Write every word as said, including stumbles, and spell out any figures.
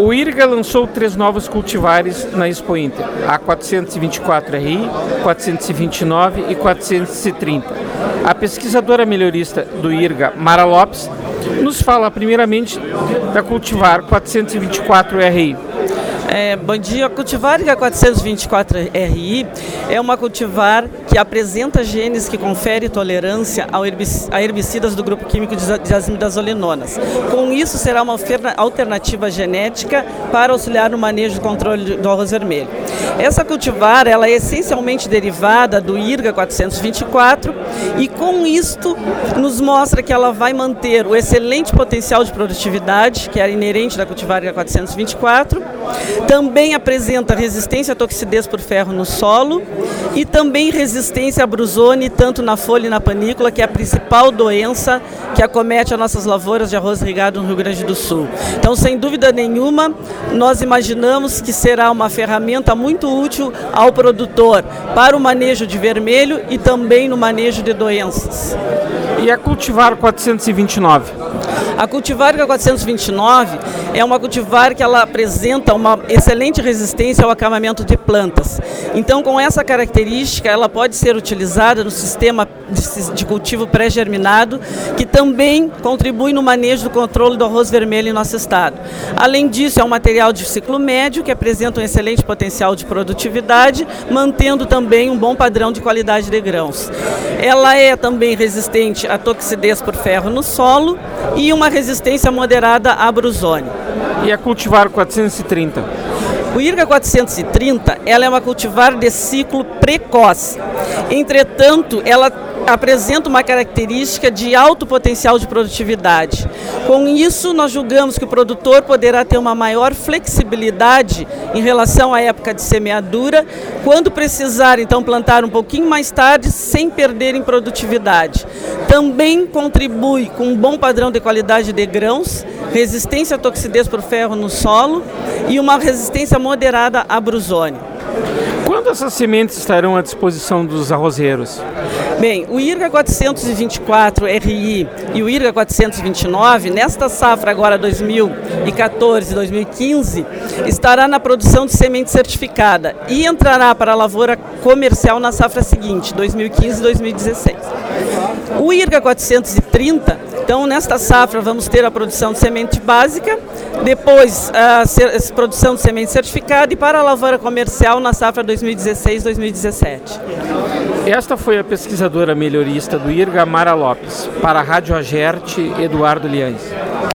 O IRGA lançou três novos cultivares na Expo Inter, a quatrocentos e vinte e quatro R I, quatrocentos e vinte e nove e quatrocentos e trinta. A pesquisadora melhorista do IRGA, Mara Lopes, nos fala primeiramente da cultivar quatrocentos e vinte e quatro R I. É, bom dia, a cultivar IRGA quatrocentos e vinte e quatro R I é uma cultivar que apresenta genes que conferem tolerância a herbicidas do grupo químico de azimidazolinonas. Com isso, será uma alternativa genética para auxiliar no manejo do controle do arroz vermelho. Essa cultivar ela é essencialmente derivada do IRGA quatrocentos e vinte e quatro e com isto nos mostra que ela vai manter o excelente potencial de produtividade, que era inerente da cultivar IRGA quatrocentos e vinte e quatro, também apresenta resistência à toxidez por ferro no solo e também resistência à brusone, tanto na folha e na panícula, que é a principal doença que acomete as nossas lavouras de arroz irrigado no Rio Grande do Sul. Então, sem dúvida nenhuma, nós imaginamos que será uma ferramenta muito útil ao produtor para o manejo de vermelho e também no manejo de doenças. E a cultivar quatrocentos e vinte e nove? A cultivar quatrocentos e vinte e nove é uma cultivar que ela apresenta uma excelente resistência ao acamamento de plantas. Então, com essa característica, ela pode ser utilizada no sistema de cultivo pré-germinado, que também contribui no manejo do controle do arroz vermelho em nosso estado. Além disso, é um material de ciclo médio que apresenta um excelente potencial de produtividade, mantendo também um bom padrão de qualidade de grãos. Ela é também resistente à toxidez por ferro no solo e uma resistência moderada à brusone. E a cultivar quatrocentos e trinta? O IRGA quatrocentos e trinta ela é uma cultivar de ciclo precoce. Entretanto, ela apresenta uma característica de alto potencial de produtividade. Com isso, nós julgamos que o produtor poderá ter uma maior flexibilidade em relação à época de semeadura, quando precisar, então, plantar um pouquinho mais tarde, sem perder em produtividade. Também contribui com um bom padrão de qualidade de grãos, resistência à toxidez por ferro no solo e uma resistência moderada à brusone. Quando essas sementes estarão à disposição dos arrozeiros? Bem, o IRGA quatrocentos e vinte e quatro R I e o IRGA quatrocentos e vinte e nove, nesta safra agora dois mil e quatorze, dois mil e quinze, estará na produção de semente certificada e entrará para a lavoura comercial na safra seguinte, dois mil e quinze e dois mil e dezesseis. O IRGA quatrocentos e trinta, então nesta safra vamos ter a produção de semente básica, depois a produção de semente certificada e para a lavoura comercial na safra dois mil e dezesseis e dois mil e dezessete. Esta foi a pesquisadora melhorista do IRGA, Mara Lopes. Para a Rádio Agerte, Eduardo Liães.